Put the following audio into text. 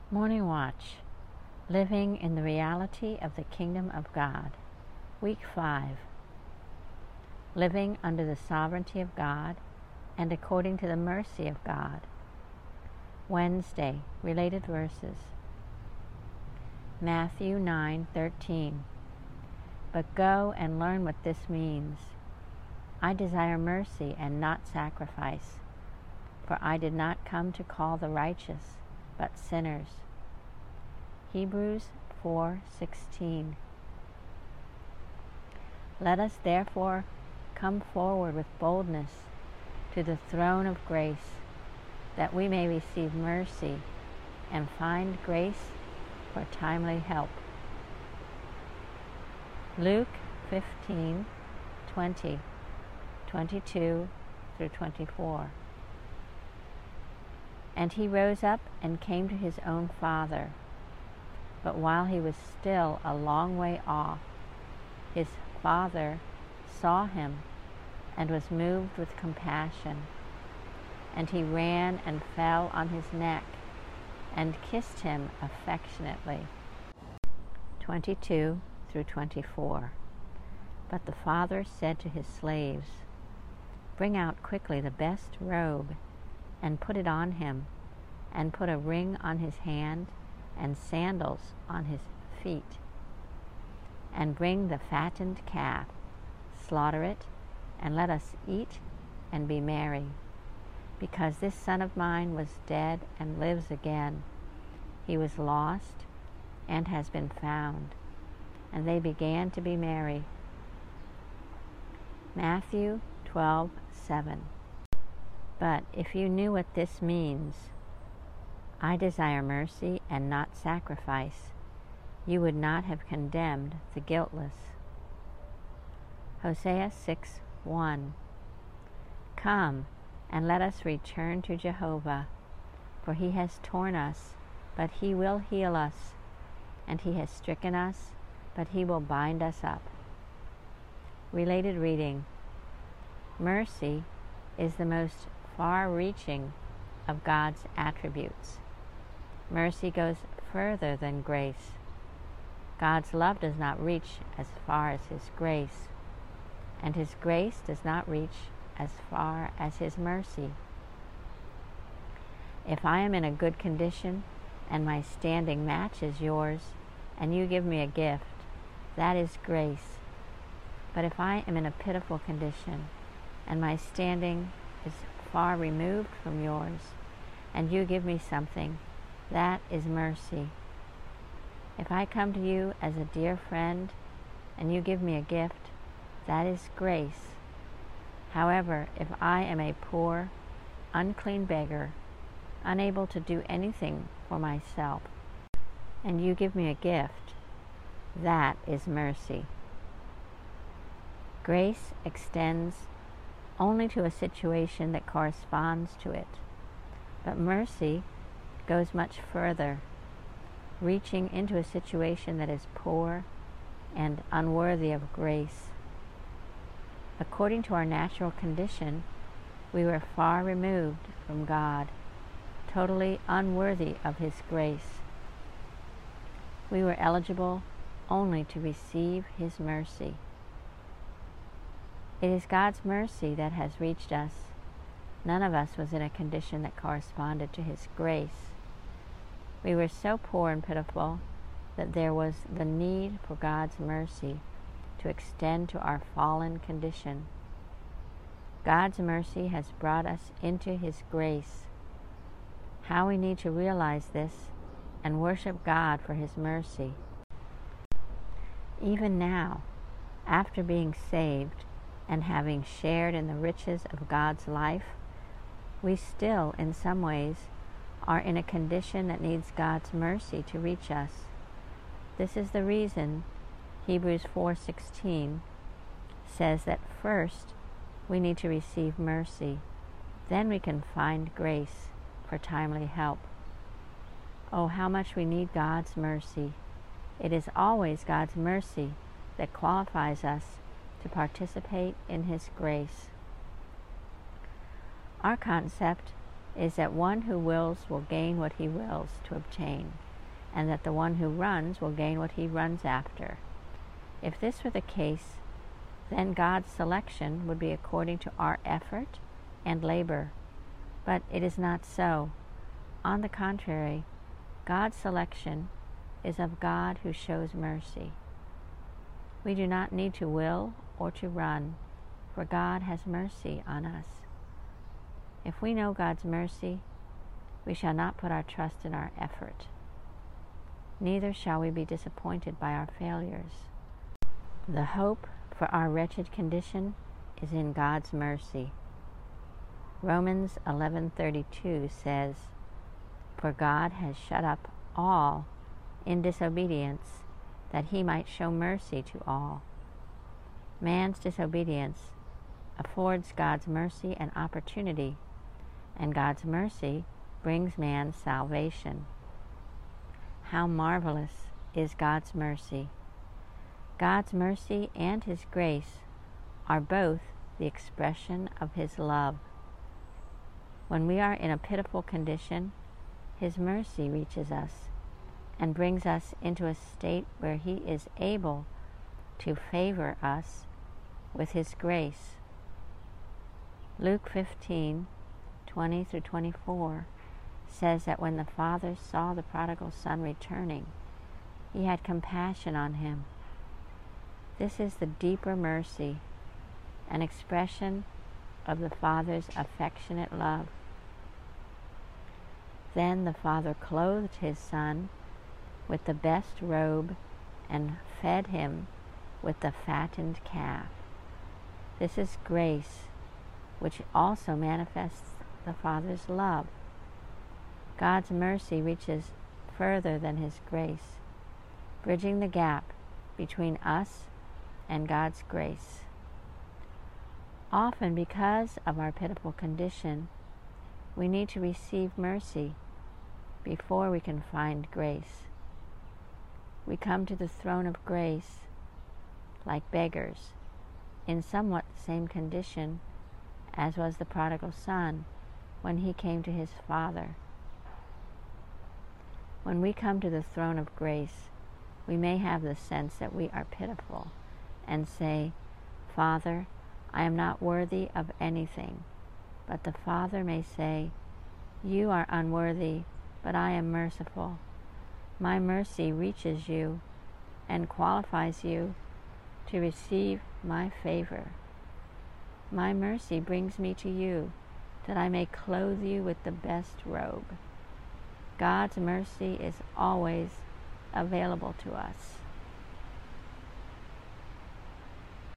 Morning Watch, Living in the Reality of the Kingdom of God. Week 5, Living under the Sovereignty of God and according to the mercy of God. Wednesday, related verses. Matthew 9:13. But go and learn what this means. I desire mercy and not sacrifice, for I did not come to call the righteous, but sinners. Hebrews 4:16. Let us therefore come forward with boldness to the throne of grace, that we may receive mercy and find grace for timely help. Luke 15:20, 22 through 24. And he rose up and came to his own father. But while he was still a long way off, his father saw him and was moved with compassion. And he ran and fell on his neck and kissed him affectionately. 22 through 24. But the father said to his slaves, Bring out quickly the best robe and put it on him, and put a ring on his hand and sandals on his feet. And bring the fattened calf, slaughter it, and let us eat and be merry. Because this son of mine was dead and lives again. He was lost and has been found. And they began to be merry. Matthew 12:7. But if you knew what this means, I desire mercy and not sacrifice, you would not have condemned the guiltless. Hosea 6:1. Come, and let us return to Jehovah, for he has torn us, but he will heal us, and he has stricken us, but he will bind us up. Related reading. Mercy is the most far-reaching of God's attributes. Mercy goes further than grace. God's love does not reach as far as his grace, and his grace does not reach as far as his mercy. If I am in a good condition and my standing matches yours, and you give me a gift, that is grace. But if I am in a pitiful condition and my standing is far removed from yours, and you give me something, that is mercy. If I come to you as a dear friend and you give me a gift, that is grace. However, if I am a poor, unclean beggar, unable to do anything for myself, and you give me a gift, that is mercy. Grace extends only to a situation that corresponds to it, but mercy goes much further, reaching into a situation that is poor and unworthy of grace. According to our natural condition, we were far removed from God, totally unworthy of his grace. We were eligible only to receive his mercy. It is God's mercy that has reached us. None of us was in a condition that corresponded to his grace. We were so poor and pitiful that there was the need for God's mercy to extend to our fallen condition. God's mercy has brought us into his grace. How we need to realize this and worship God for his mercy. Even now, after being saved and having shared in the riches of God's life, we still, in some ways, are in a condition that needs God's mercy to reach us. This is the reason Hebrews 4:16 says that first we need to receive mercy, then we can find grace for timely help. Oh, how much we need God's mercy. It is always God's mercy that qualifies us to participate in his grace. Our concept is that one who wills will gain what he wills to obtain, and that the one who runs will gain what he runs after. If this were the case, then God's selection would be according to our effort and labor. But it is not so. On the contrary, God's selection is of God who shows mercy. We do not need to will or to run, for God has mercy on us. If we know God's mercy, we shall not put our trust in our effort. Neither shall we be disappointed by our failures. The hope for our wretched condition is in God's mercy. Romans 11:32 says, "For God has shut up all in disobedience, that he might show mercy to all." Man's disobedience affords God's mercy an opportunity, and God's mercy brings man salvation. How marvelous is God's mercy! God's mercy and his grace are both the expression of his love. When we are in a pitiful condition, his mercy reaches us and brings us into a state where he is able to favor us with his grace. Luke 15:20-24 says that when the father saw the prodigal son returning, he had compassion on him. This is the deeper mercy, an expression of the Father's affectionate love. Then the Father clothed his son with the best robe and fed him with the fattened calf. This is grace, which also manifests the Father's love. God's mercy reaches further than his grace, bridging the gap between us and God's grace. Often, because of our pitiful condition, we need to receive mercy before we can find grace. We come to the throne of grace like beggars, in somewhat the same condition as was the prodigal son when he came to his father. When we come to the throne of grace, we may have the sense that we are pitiful and say, "Father, I am not worthy of anything." But the Father may say, "You are unworthy, but I am merciful. My mercy reaches you and qualifies you to receive my favor. My mercy brings me to you, that I may clothe you with the best robe." God's mercy is always available to us.